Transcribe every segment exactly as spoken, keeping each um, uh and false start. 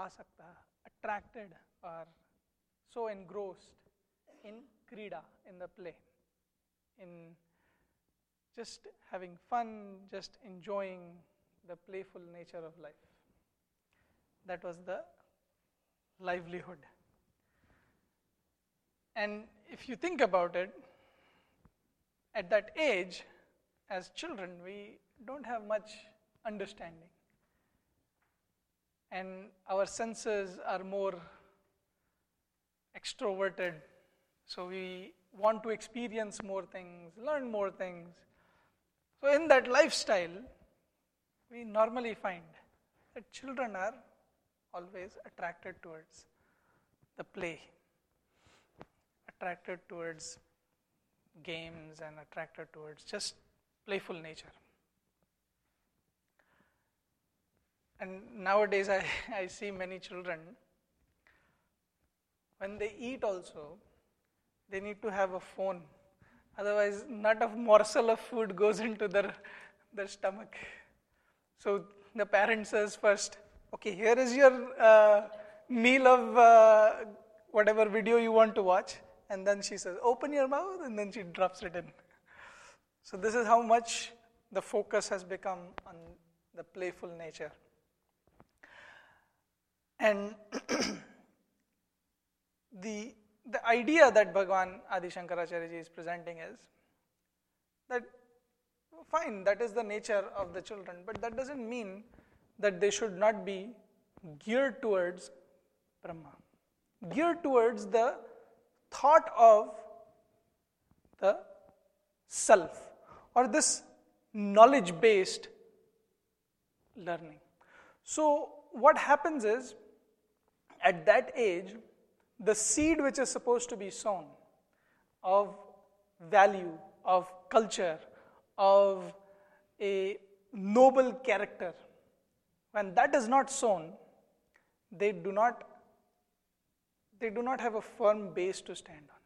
asakta, attracted or so engrossed in krida, in the play, in just having fun, just enjoying the playful nature of life. That was the livelihood. And if you think about it, at that age, as children, we don't have much understanding. And our senses are more extroverted, so we want to experience more things, learn more things. So in that lifestyle, we normally find that children are always attracted towards the play, attracted towards games and attracted towards just playful nature. And nowadays I, I see many children, when they eat also, they need to have a phone. Otherwise, not a morsel of food goes into their, their stomach. So the parent says first, okay, here is your uh, meal of uh, whatever video you want to watch. And then she says, open your mouth, and then she drops it in. So this is how much the focus has become on the playful nature. And the, the idea that Bhagavan Adi Shankaracharya ji is presenting is that, fine, that is the nature of the children, but that doesn't mean that they should not be geared towards Brahma, geared towards the thought of the self, or this knowledge-based learning. So what happens is, at that age, the seed which is supposed to be sown of value, of culture, of a noble character, when that is not sown, they do not they do not have a firm base to stand on.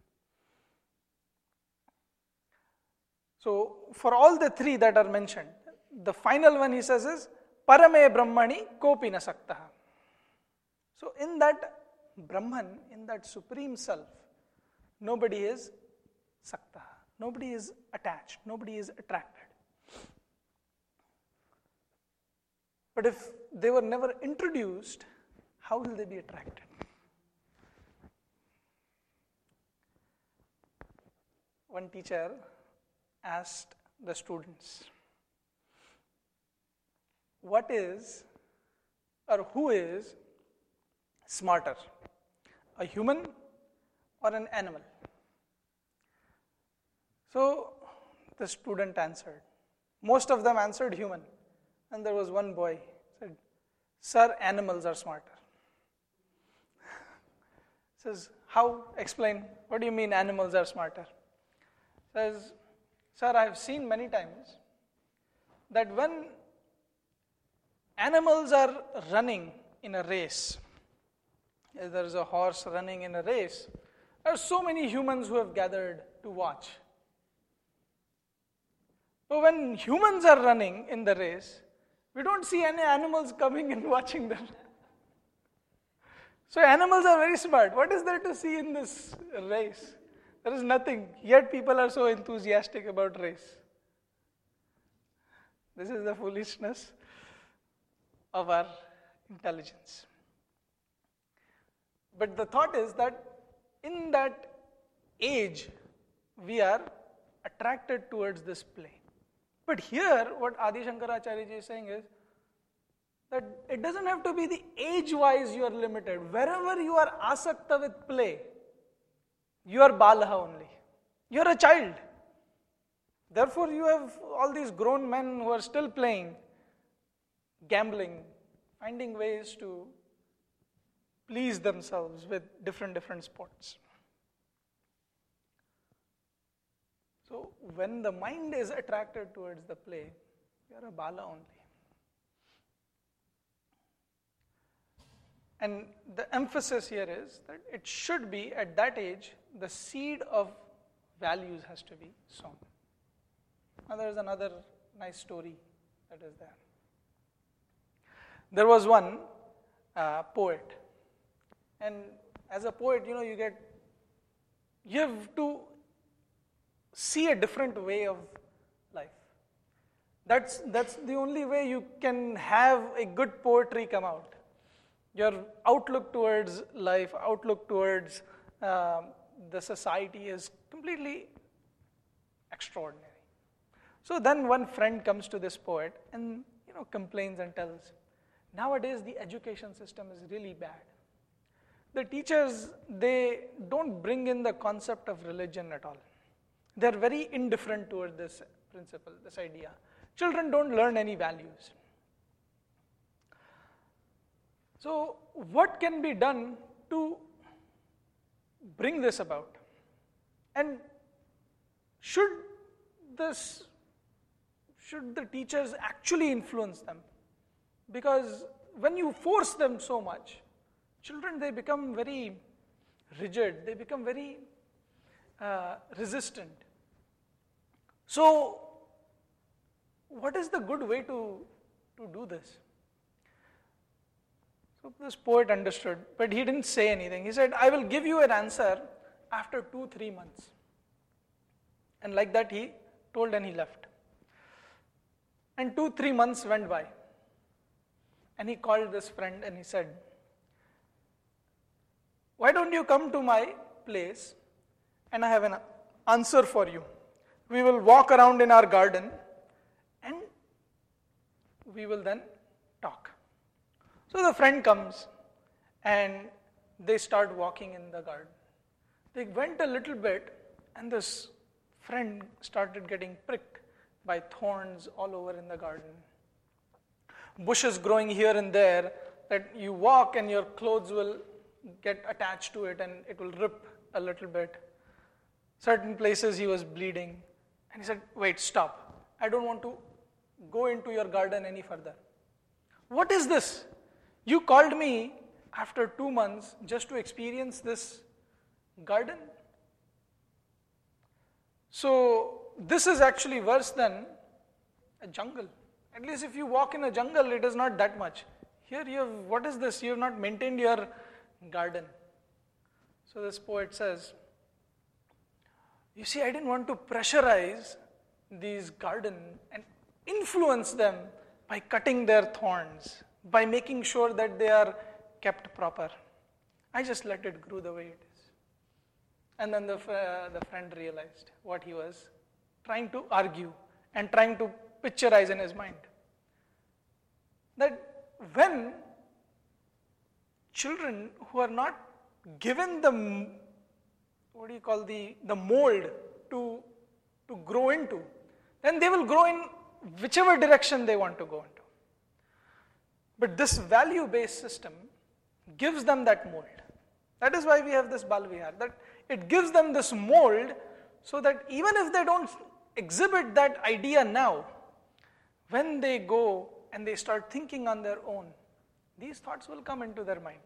So for all the three that are mentioned, the final one he says is Parame Brahmani Kopi na Saktaha. So in that Brahman, in that Supreme Self, nobody is Saktaha, nobody is attached, nobody is attracted. But if they were never introduced, how will they be attracted? One teacher asked the students, what is or who is smarter, a human or an animal? So the student answered. Most of them answered human. And there was one boy who said, sir, animals are smarter. Says, how? Explain. What do you mean animals are smarter? Says, sir, I have seen many times that when animals are running in a race, if there is a horse running in a race, there are so many humans who have gathered to watch. But when humans are running in the race, we don't see any animals coming and watching them. So animals are very smart. What is there to see in this race? There is nothing. Yet people are so enthusiastic about race. This is the foolishness of our intelligence. But the thought is that in that age, we are attracted towards this play. But here, what Adi Shankaracharya ji is saying is that it doesn't have to be the age-wise you are limited. Wherever you are asakta with play, you are balaha only. You are a child. Therefore, you have all these grown men who are still playing, gambling, finding ways to please themselves with different, different sports. So, when the mind is attracted towards the play, you are a bala only. And the emphasis here is that it should be, at that age, the seed of values has to be sown. Now there is another nice story that is there. There was one uh, poet. And as a poet, you know, you get, you have to see a different way of life. That's, that's the only way you can have a good poetry come out. Your outlook towards life, outlook towards uh, the society is completely extraordinary. So then one friend comes to this poet and, you know, complains and tells, nowadays the education system is really bad. The teachers, they don't bring in the concept of religion at all. They're very indifferent toward this principle, this idea. Children don't learn any values. So what can be done to bring this about? And should this, should the teachers actually influence them? Because when you force them so much, children, they become very rigid, they become very uh, resistant. So what is the good way to, to do this? So this poet understood, but he didn't say anything. He said, I will give you an answer after two, three months. And like that he told and he left. And two, three months went by. And he called this friend and he said, why don't you come to my place and I have an answer for you. We will walk around in our garden and we will then talk. So the friend comes and they start walking in the garden. They went a little bit and this friend started getting pricked by thorns all over in the garden. Bushes growing here and there that you walk and your clothes will get attached to it and it will rip a little bit. Certain places he was bleeding and he said, wait, stop. I don't want to go into your garden any further. What is this? You called me after two months just to experience this garden. So this is actually worse than a jungle. At least if you walk in a jungle, it is not that much. Here you have, what is this? You have not maintained your garden. So this poet says, you see, I didn't want to pressurize these garden and influence them by cutting their thorns, by making sure that they are kept proper. I just let it grow the way it is. And then the, uh, the friend realized what he was trying to argue and trying to picturize in his mind. That when children who are not given the, what do you call, the, the mold to, to grow into, then they will grow in whichever direction they want to go into. But this value-based system gives them that mold. That is why we have this Bal Vihar, that it gives them this mold so that even if they don't exhibit that idea now, when they go and they start thinking on their own, these thoughts will come into their mind.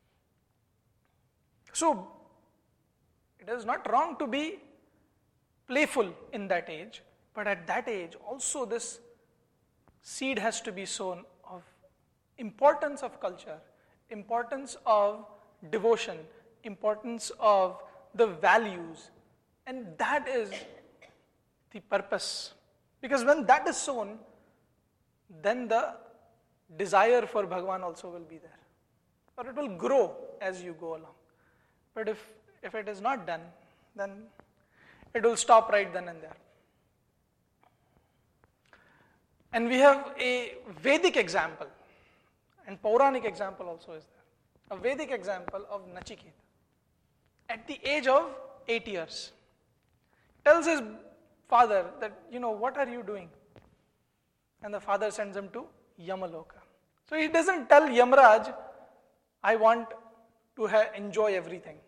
So, it is not wrong to be playful in that age, but at that age also this seed has to be sown of importance of culture, importance of devotion, importance of the values, and that is the purpose. Because when that is sown, then the desire for Bhagavan also will be there. Or it will grow as you go along. But if, if it is not done, then it will stop right then and there. And we have a Vedic example, and Pauranic example also is there. A Vedic example of Nachiketa. At the age of eight years, tells his father that, you know, what are you doing? And the father sends him to Yamaloka. So he doesn't tell Yamraj, I want to ha- enjoy everything.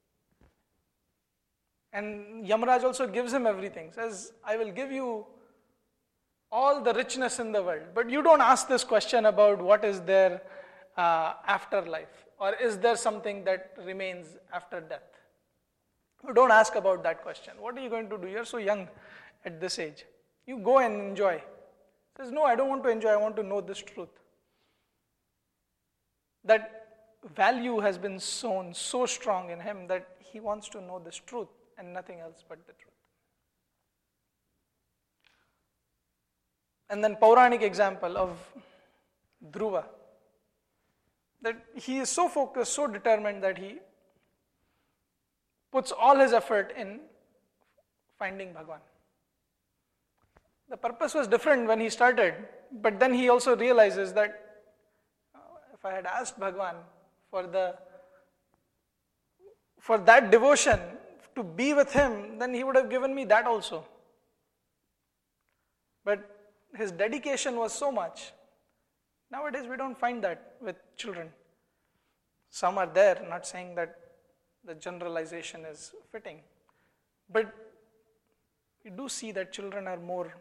And Yamraj also gives him everything. Says, I will give you all the richness in the world. But you don't ask this question about what is there uh, afterlife. Or is there something that remains after death? You don't ask about that question. What are you going to do? You're so young at this age. You go and enjoy. He says, no, I don't want to enjoy. I want to know this truth. that value has been sown so strong in him that he wants to know this truth and nothing else but the truth. And then Pauranic example of Dhruva, that he is so focused, so determined that he puts all his effort in finding Bhagwan. The purpose was different when he started, but then he also realizes that uh, if I had asked Bhagwan for the for that devotion to be with him, then he would have given me that also. But his dedication was so much. Nowadays we don't find that with children. Some are there, not saying that the generalization is fitting, but we do see that children are more,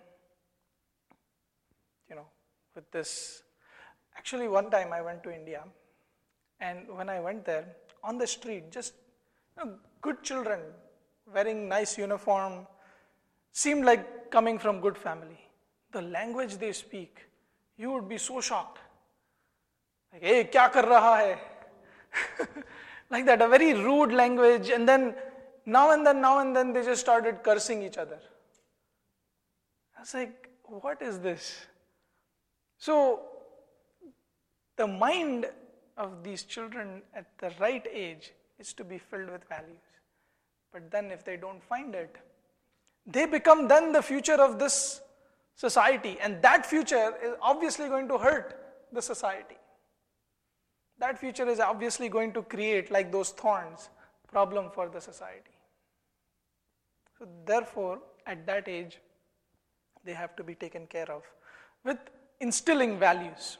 you know, with this. Actually, one time I went to India, and when I went there, on the street, just you know, good children wearing nice uniform, seemed like coming from good family. The language they speak, you would be so shocked. Like, hey, kya kar raha hai? Like that, a very rude language, and then now and then, now and then they just started cursing each other. I was like, what is this? So, the mind of these children at the right age is to be filled with values. But then if they don't find it, they become then the future of this society, and that future is obviously going to hurt the society. That future is obviously going to create, like those thorns, problem for the society. So therefore, at that age, they have to be taken care of with instilling values,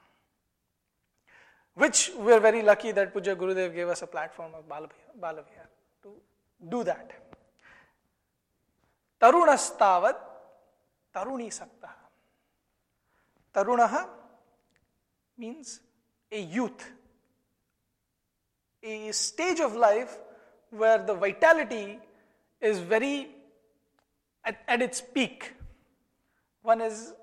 which we are very lucky that Pujya Gurudev gave us a platform of Balavihar to do that. Tarunastavat Taruni Saktaha. Tarunaha means a youth, a stage of life where the vitality is very at, at its peak. One is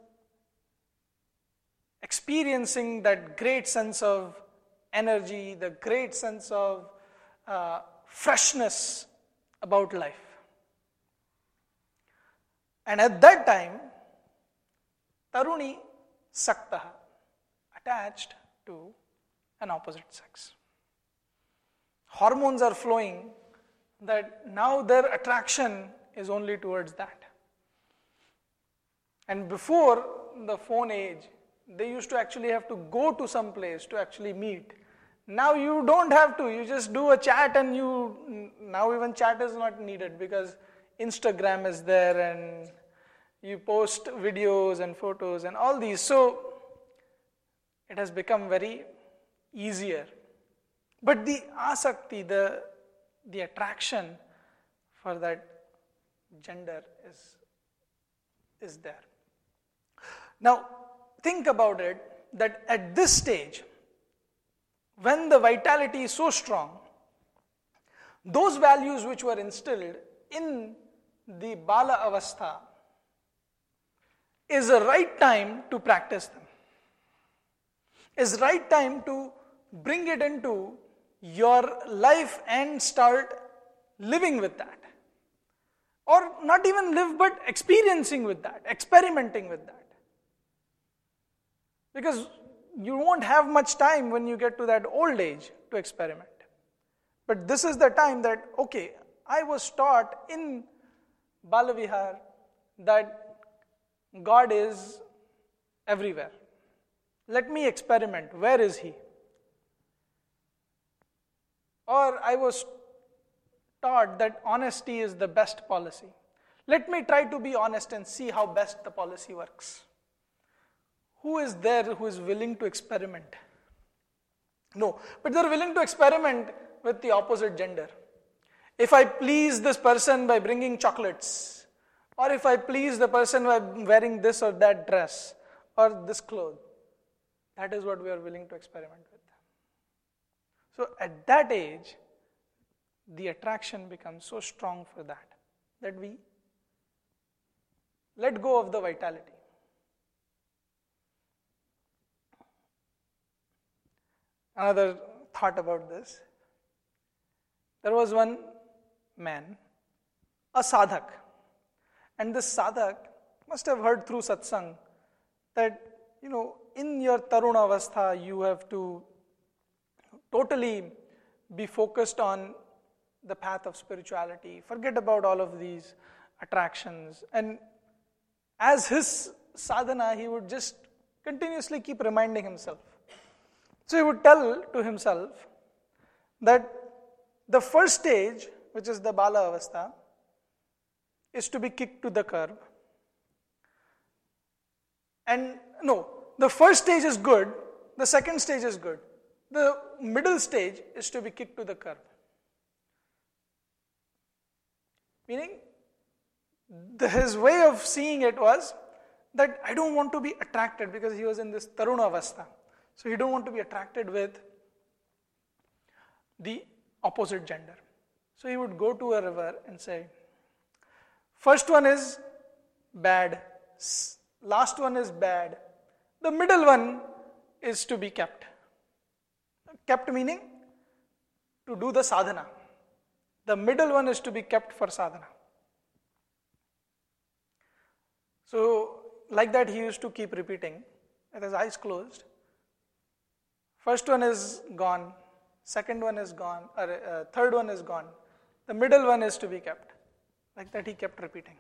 experiencing that great sense of energy, the great sense of uh, freshness about life. And at that time, Taruni Saktaha, attached to an opposite sex. Hormones are flowing that now their attraction is only towards that. And before the phone age, they used to actually have to go to some place to actually meet. Now you don't have to, you just do a chat, and you, now even chat is not needed because Instagram is there and you post videos and photos and all these. So it has become very easier. But the asakti, the, the attraction for that gender is, is there. Now, think about it, that at this stage, when the vitality is so strong, those values which were instilled in the Bala Avastha is the right time to practice them. Is right time to bring it into your life and start living with that. Or not even live, but experiencing with that, experimenting with that. Because you won't have much time when you get to that old age to experiment. But this is the time that, okay, I was taught in Balavihar that God is everywhere. Let me experiment. Where is He? Or I was taught that honesty is the best policy. Let me try to be honest and see how best the policy works. Who is there who is willing to experiment? No, but they're willing to experiment with the opposite gender. If I please this person by bringing chocolates, or if I please the person by wearing this or that dress, or this cloth, that is what we are willing to experiment with. So at that age, the attraction becomes so strong for that, that we let go of the vitality. another thought about this. There was one man, a sadhak, and this sadhak must have heard through satsang that, you know, in your taruna avastha, you have to totally be focused on the path of spirituality, forget about all of these attractions. And as his sadhana, he would just continuously keep reminding himself. So he would tell to himself that the first stage, which is the bala avastha, is to be kicked to the curb. And no, the first stage is good, the second stage is good. The middle stage is to be kicked to the curb. Meaning, the, his way of seeing it was that I don't want to be attracted, because he was in this taruna avastha. So he don't want to be attracted with the opposite gender. So he would go to a river and say, first one is bad, last one is bad, the middle one is to be kept. Kept meaning to do the sadhana. The middle one is to be kept for sadhana. So like that he used to keep repeating with his eyes closed. First one is gone, second one is gone, or uh, third one is gone. The middle one is to be kept. Like that he kept repeating.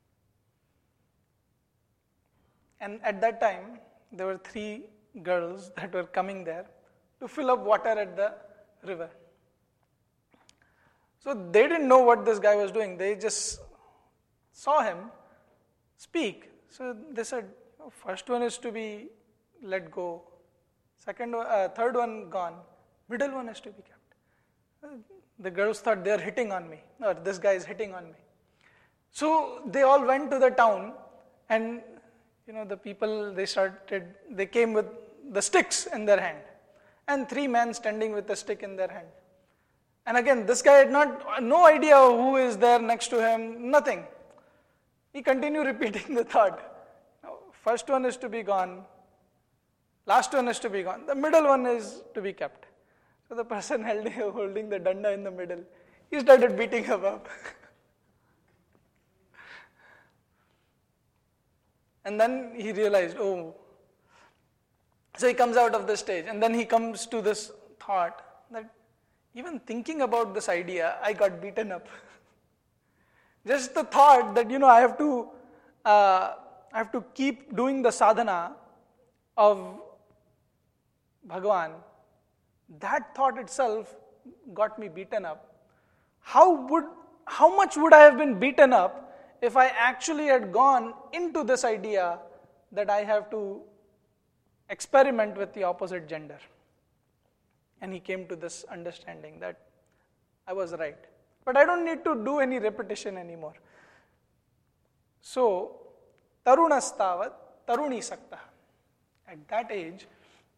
And at that time, there were three girls that were coming there to fill up water at the river. So they didn't know what this guy was doing. They just saw him speak. So they said, oh, first one is to be let go, second one, uh, third one gone, middle one is to be kept. The girls thought they're hitting on me, or this guy is hitting on me. So they all went to the town, and you know the people, they started, they came with the sticks in their hand, and three men standing with a stick in their hand. And again, this guy had not, no idea who is there next to him, nothing. He continued repeating the thought. First one is to be gone, last one is to be gone, the middle one is to be kept. So the person held, holding the danda in the middle, he started beating him up. And then he realized, oh. So he comes out of the stage, and then he comes to this thought that even thinking about this idea, I got beaten up. Just the thought that, you know, I have to, uh, I have to keep doing the sadhana of Bhagavan, that thought itself got me beaten up. How would, how much would I have been beaten up if I actually had gone into this idea that I have to experiment with the opposite gender? And he came to this understanding that I was right. But I don't need to do any repetition anymore. So, tarunastavat taruni sakta. At that age,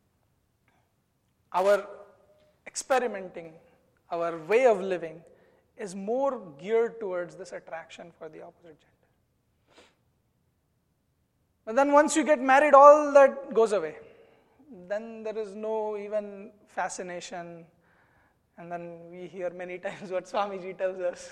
our experimenting, our way of living is more geared towards this attraction for the opposite gender. But then once you get married, all that goes away. Then there is no even fascination. And then we hear many times what Swamiji tells us.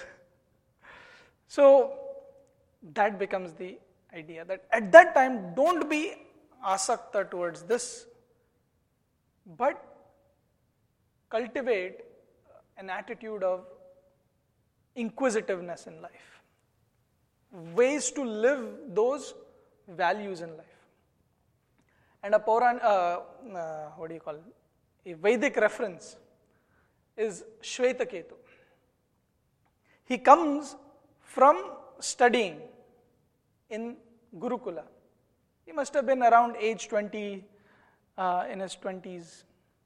So that becomes the idea that at that time, don't be asakta towards this, but cultivate an attitude of inquisitiveness in life, ways to live those values in life. And a Pauran, uh, uh, what do you call it? A Vedic reference is Shvetaketu. He comes from studying in Gurukula. He must have been around age twenty, uh, in his twenties.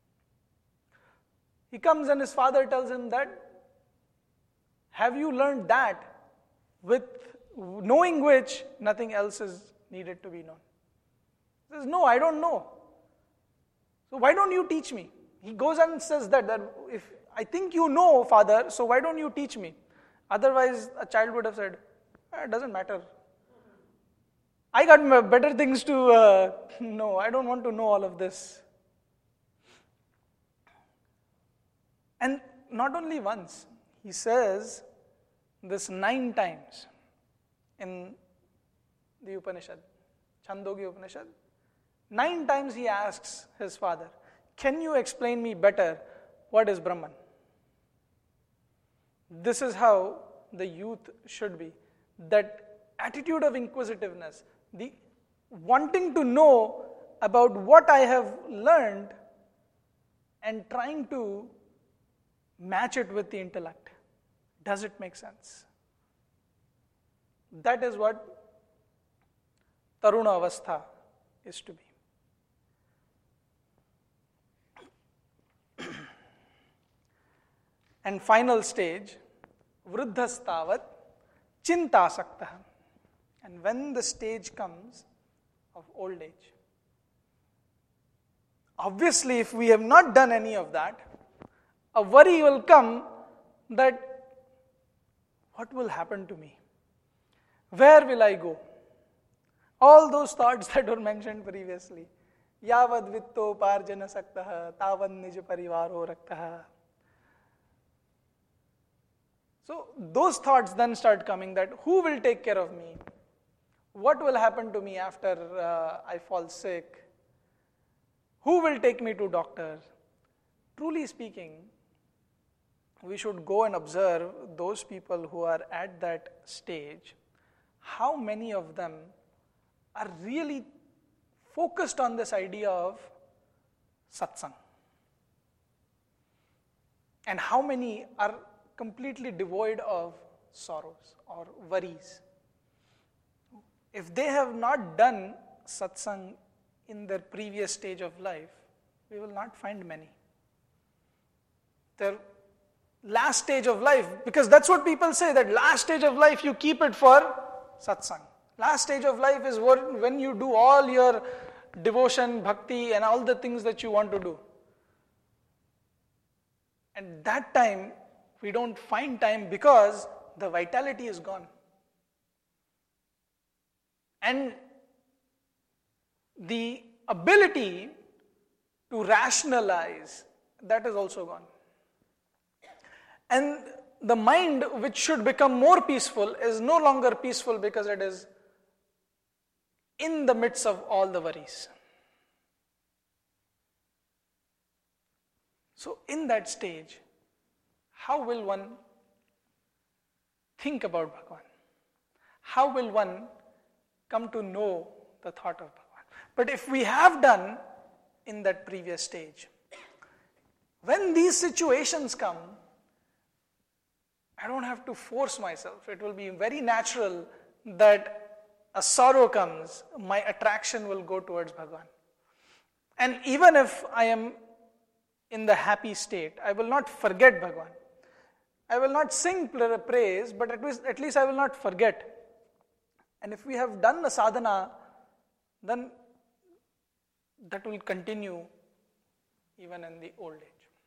He comes and his father tells him that, have you learned that with knowing which nothing else is needed to be known? He says, no, I don't know. So why don't you teach me? He goes and says that, that if I think you know, father, so why don't you teach me? Otherwise, a child would have said, eh, it doesn't matter. I got better things to uh, know. I don't want to know all of this. And not only once, he says this nine times in the Upanishad, Chandogya Upanishad. Nine times he asks his father, can you explain me better what is Brahman? This is how the youth should be. That attitude of inquisitiveness, the wanting to know about what I have learned and trying to match it with the intellect. Does it make sense? That is what Taruna Avastha is to be. And final stage, Vruddhastavat Chintasakta. And when the stage comes of old age, obviously if we have not done any of that, a worry will come that what will happen to me? Where will I go? All those thoughts that were mentioned previously. Yavad vitto parjana saktaha, tavad nij parivaro raktaha. So those thoughts then start coming that who will take care of me? What will happen to me after uh, I fall sick? Who will take me to doctors? Truly speaking, we should go and observe those people who are at that stage. How many of them are really focused on this idea of satsang? And how many are completely devoid of sorrows or worries? If they have not done satsang in their previous stage of life, we will not find many. Their last stage of life, because that's what people say, that last stage of life you keep it for satsang. Last stage of life is when you do all your devotion, bhakti and all the things that you want to do. And that time, we don't find time because the vitality is gone. And the ability to rationalize, that is also gone. And the mind which should become more peaceful is no longer peaceful because it is in the midst of all the worries. So in that stage, how will one think about Bhagavan? How will one come to know the thought of Bhagavan? But if we have done in that previous stage, when these situations come, I don't have to force myself. It will be very natural that a sorrow comes, my attraction will go towards Bhagavan. And even if I am in the happy state, I will not forget Bhagavan. I will not sing praise, but at least, at least I will not forget. And if we have done the sadhana, then that will continue even in the old age.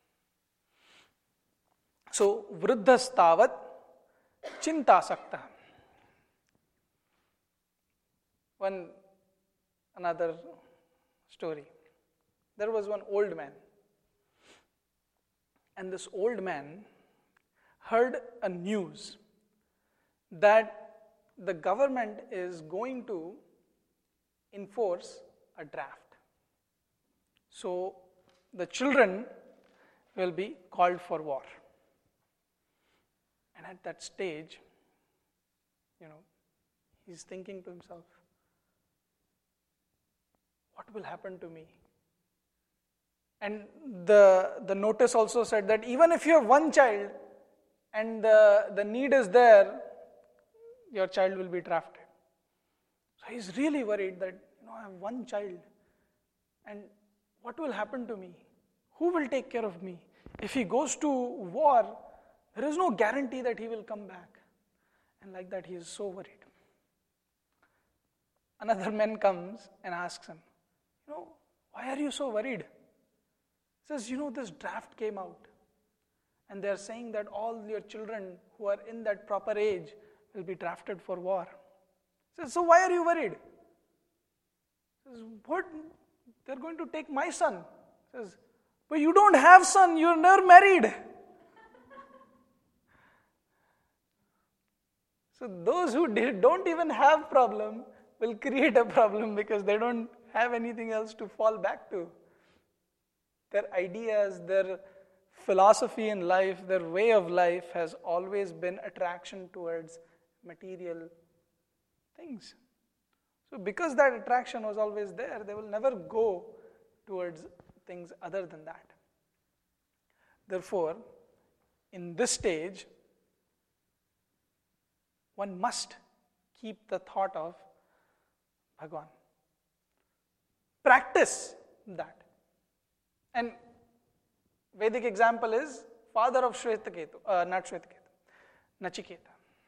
So, vruddhastavat chintasakta. One, another story. There was one old man. And this old man heard a news that the government is going to enforce a draft. So the children will be called for war. And at that stage, you know, he's thinking to himself, what will happen to me? And the, the notice also said that even if you have one child and the, the need is there, your child will be drafted. So he's really worried that, you know, I have one child and what will happen to me? Who will take care of me? If he goes to war, there is no guarantee that he will come back. And like that, he is so worried. Another man comes and asks him, you know, why are you so worried? He says, you know, this draft came out. And they are saying that all your children who are in that proper age will be drafted for war. He says, so why are you worried? He says, what? They're going to take my son. He says, but you don't have son, you're never married. So those who did, don't even have problem will create a problem because they don't have anything else to fall back to. Their ideas, their philosophy in life, their way of life has always been attraction towards material things. So because that attraction was always there, they will never go towards things other than that. Therefore, in this stage, one must keep the thought of Bhagwan. Practice that. And Vedic example is father of Shvetaketu, uh, not Shvetaketu, Nachiketa.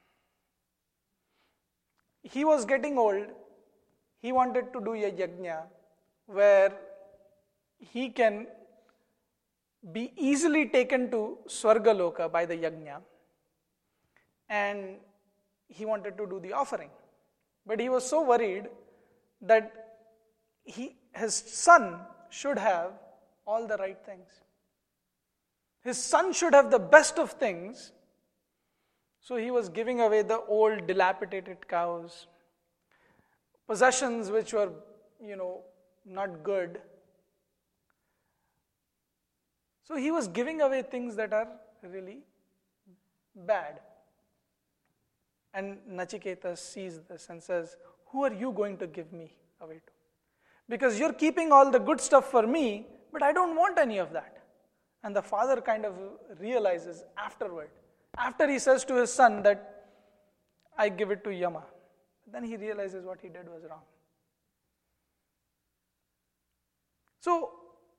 He was getting old. He wanted to do a yajna where he can be easily taken to Swargaloka by the yajna, and he wanted to do the offering. But he was so worried that he, his son should have all the right things. His son should have the best of things. So he was giving away the old dilapidated cows, possessions which were, you know, not good. So he was giving away things that are really bad. And Nachiketa sees this and says, who are you going to give me away to? Because you're keeping all the good stuff for me, but I don't want any of that. And the father kind of realizes afterward, after he says to his son that I give it to Yama, then he realizes what he did was wrong. So,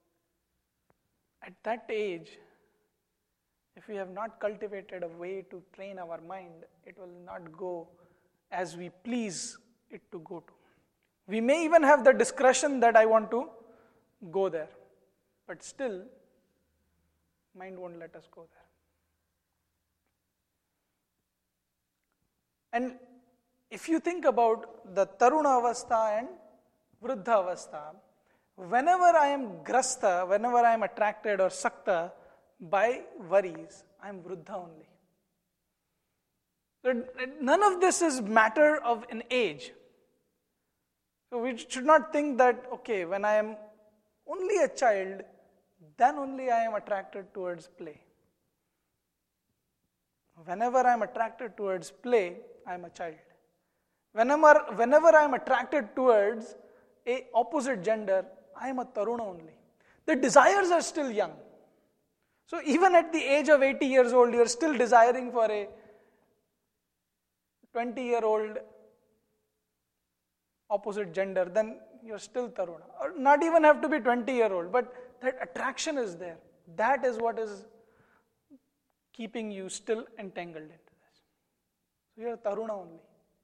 at that age, if we have not cultivated a way to train our mind, it will not go as we please it to go to. We may even have the discretion that I want to go there, but still, mind won't let us go there. And if you think about the Taruna Avastha and Vruddha Avastha, whenever I am grasta, whenever I am attracted or sakta by worries, I am Vruddha only. So none of this is matter of an age. So we should not think that, okay, when I am only a child, then only I am attracted towards play. Whenever I am attracted towards play, I am a child. Whenever, whenever I am attracted towards a opposite gender, I am a taruna only. The desires are still young. So even at the age of eighty years old, you are still desiring for a twenty-year-old opposite gender, then you are still taruna. Or not even have to be twenty-year-old, but that attraction is there. That is what is keeping you still entangled into this. So you are taruna only.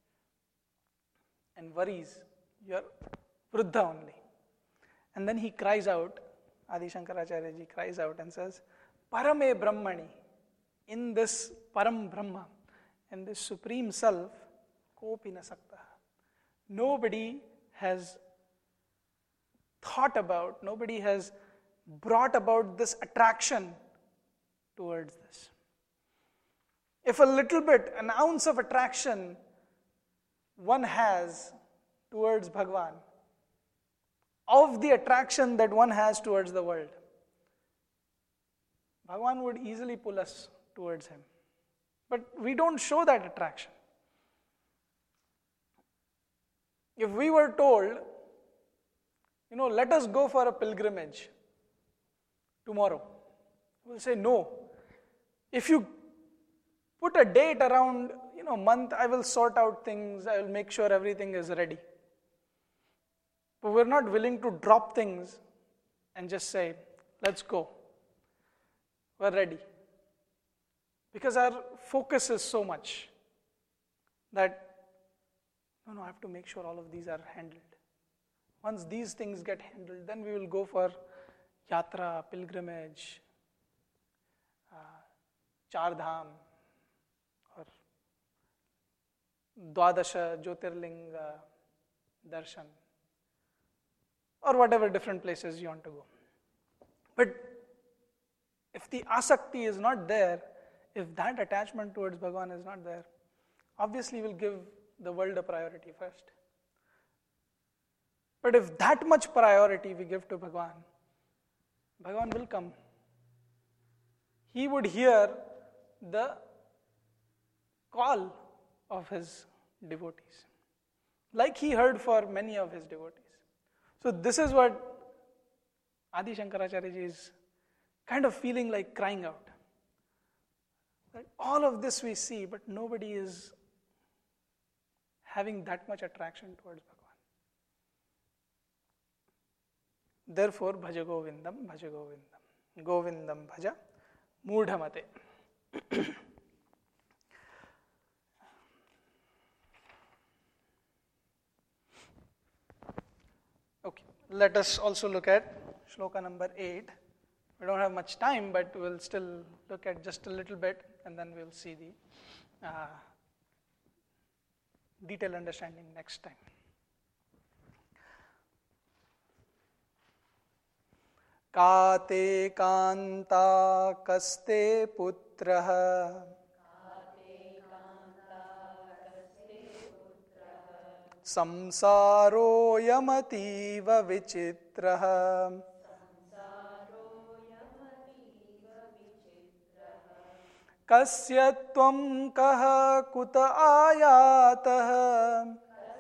And worries, you are vruddha only. And then he cries out, Adi Shankaracharya ji cries out and says, Parame Brahmani, in this Param Brahma, in this Supreme Self, Kopi na sakta. Nobody has thought about, nobody has brought about this attraction towards this. If a little bit, an ounce of attraction one has towards Bhagwan, of the attraction that one has towards the world, Bhagwan would easily pull us towards him. But we don't show that attraction. If we were told, you know, let us go for a pilgrimage tomorrow, we'll say no. If you put a date around, you know, month, I will sort out things, I will make sure everything is ready. But we're not willing to drop things and just say, let's go. We're ready. Because our focus is so much that, no, no, I have to make sure all of these are handled. Once these things get handled, then we will go for yatra, pilgrimage, uh, Char Dham, or Dwadasha Jyotirlinga Darshan, or whatever different places you want to go. But if the asakti is not there, if that attachment towards Bhagavan is not there, obviously will give the world a priority first. But if that much priority we give to Bhagwan, Bhagwan will come. He would hear the call of his devotees, like he heard for many of his devotees. So this is what Adi Shankaracharya ji is kind of feeling like crying out. That all of this we see, but nobody is having that much attraction towards Bhagavan. Therefore, bhaja Govindam, bhaja Govindam. Govindam bhaja mudhamate. Okay, let us also look at shloka number eight. We don't have much time, but we'll still look at just a little bit, and then we'll see the uh, detailed understanding next time. Kate kanta kaste putraha samsaro yamativa vichitraha kasya tvam kaha kuta ayatah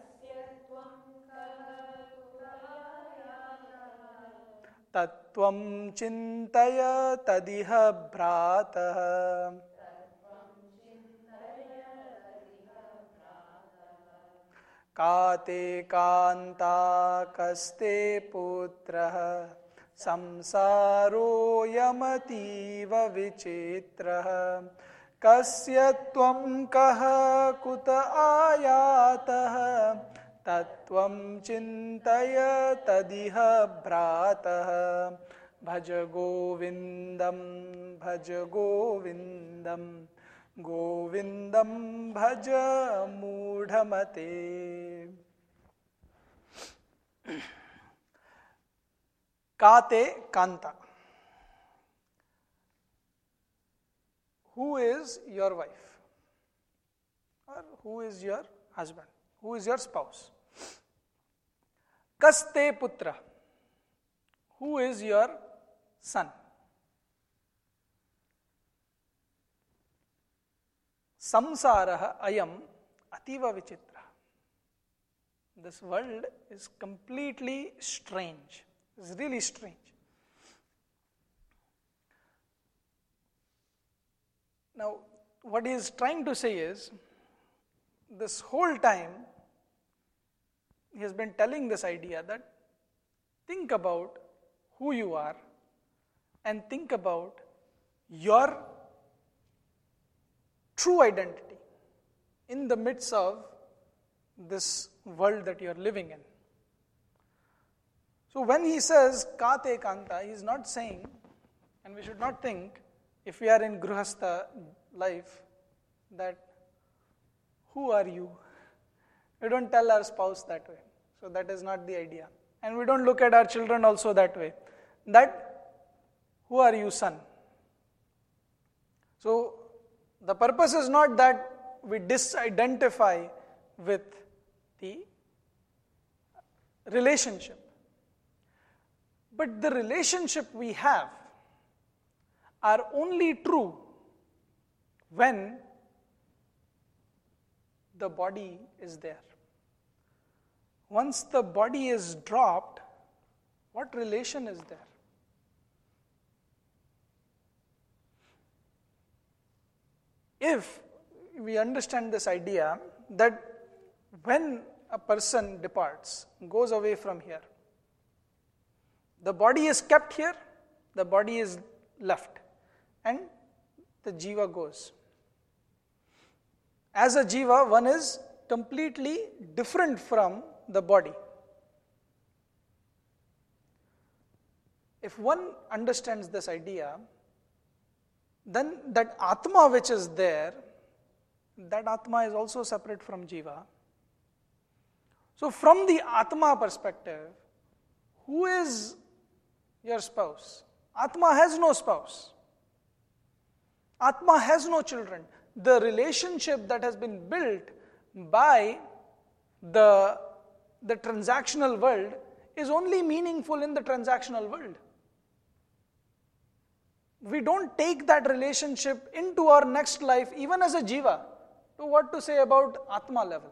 tatvam chintaya tadiha bhratah Kate kanta kaste putraha samsaro yamativa vichitraha kasya tvam kaha kuta ayatah tatvam chintaya tadiha bhratah bhaja govindam bhaja govindam Govindam bhaja mudhamate. Kate kanta. Who is your wife? Or who is your husband? Who is your spouse? Kaste putra. Who is your son? Samsaraha ayam ativa vichitra. This world is completely strange. It's really strange. Now, what he is trying to say is, this whole time, he has been telling this idea that think about who you are and think about your true identity in the midst of this world that you are living in. So when he says Kate Kanta, he is not saying, and we should not think, if we are in Gruhastha life, that who are you? We don't tell our spouse that way. So that is not the idea. And we don't look at our children also that way. That, who are you, son? So the purpose is not that we disidentify with the relationship. But the relationship we have are only true when the body is there. Once the body is dropped, what relation is there? If we understand this idea that when a person departs, goes away from here, the body is kept here, the body is left, and the jiva goes. As a jiva, one is completely different from the body. If one understands this idea, then that Atma which is there, that Atma is also separate from Jiva. So from the Atma perspective, who is your spouse? Atma has no spouse. Atma has no children. the relationship that has been built by the, the transactional world is only meaningful in the transactional world. We don't take that relationship into our next life, even as a jiva, to what to say about Atma level.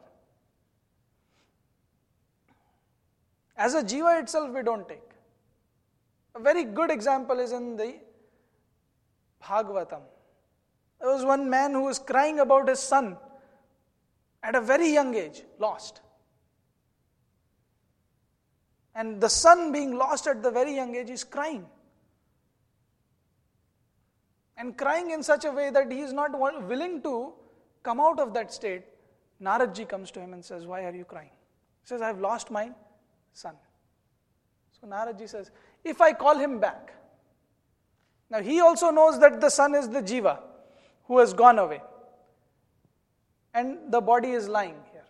As a jiva itself, we don't take. A very good example is in the Bhagavatam. There was one man who was crying about his son at a very young age, lost. And the son being lost at the very young age is crying. And crying in such a way that he is not willing to come out of that state. Naradji comes to him and says, "Why are you crying?" He says, "I have lost my son." So Naradji says, "If I call him back." Now he also knows that the son is the jiva who has gone away. And the body is lying here.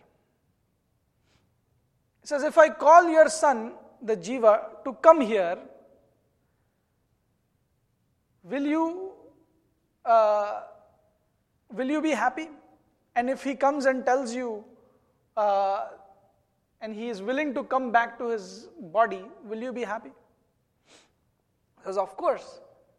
He says, "If I call your son, the jiva, to come here, will you uh, will you be happy? And if he comes and tells you, uh, and he is willing to come back to his body, will you be happy?" He says, "Of course."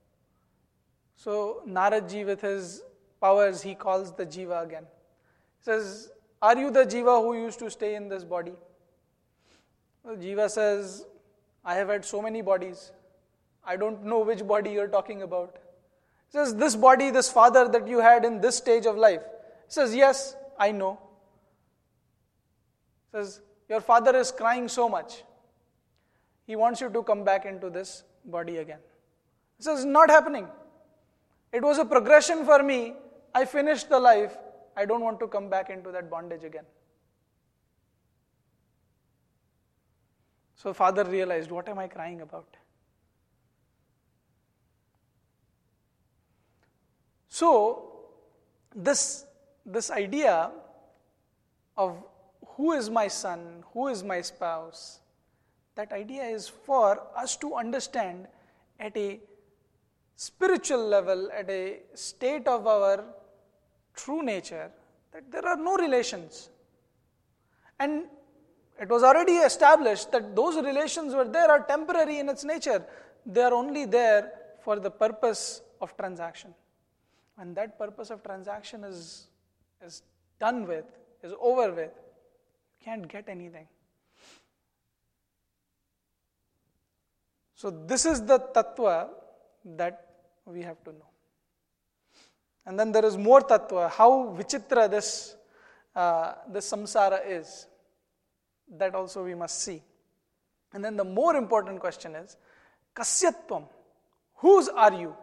So Naradji, with his powers, he calls the jiva again. He says, "Are you the jiva who used to stay in this body?" The jiva says, "I have had so many bodies. I don't know which body you're talking about." He says, "This body, this father that you had in this stage of life." He says, "Yes, I know." He says, "Your father is crying so much. He wants you to come back into this body again." He says, "Not happening. It was a progression for me. I finished the life. I don't want to come back into that bondage again." So father realized, what am I crying about? So this, this idea of who is my son, who is my spouse, that idea is for us to understand at a spiritual level, at a state of our true nature, that there are no relations. And it was already established that those relations were there are temporary in its nature. They are only there for the purpose of transaction. When that purpose of transaction is, is done with, is over with, you can't get anything. So this is the tattva that we have to know. And then there is more tattva, how vichitra this, uh, this samsara is. That also we must see. And then the more important question is, kasyatvam, whose are you?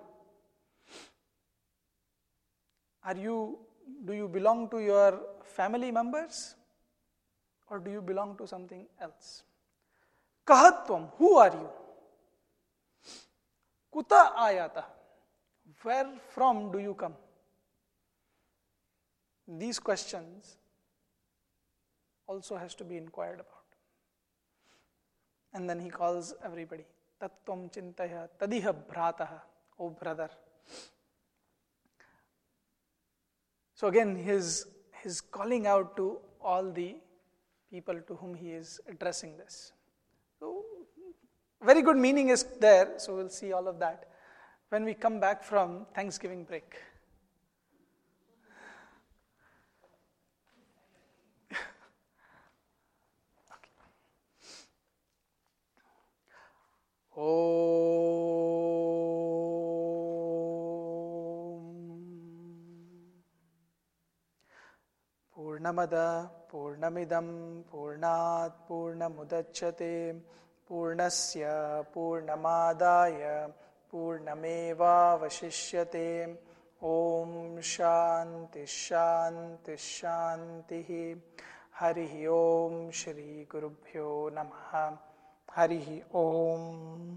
Are you, do you belong to your family members? Or do you belong to something else? Kahatvam, who are you? Kuta ayata, where from do you come? These questions also has to be inquired about. And then he calls everybody, Tattvam chintaya tadiha bhrataha, O brother. So again, his, his calling out to all the people to whom he is addressing this. So, very good meaning is there, so we'll see all of that when we come back from Thanksgiving break. Purnamada Purnamidam Purnat Purnamudachyate Purnasya Purnamadaya Purnameva Vashishyate Om Shanti Shanti Shanti Harihi Om Shri Gurubhyo Namaha Harihi Om.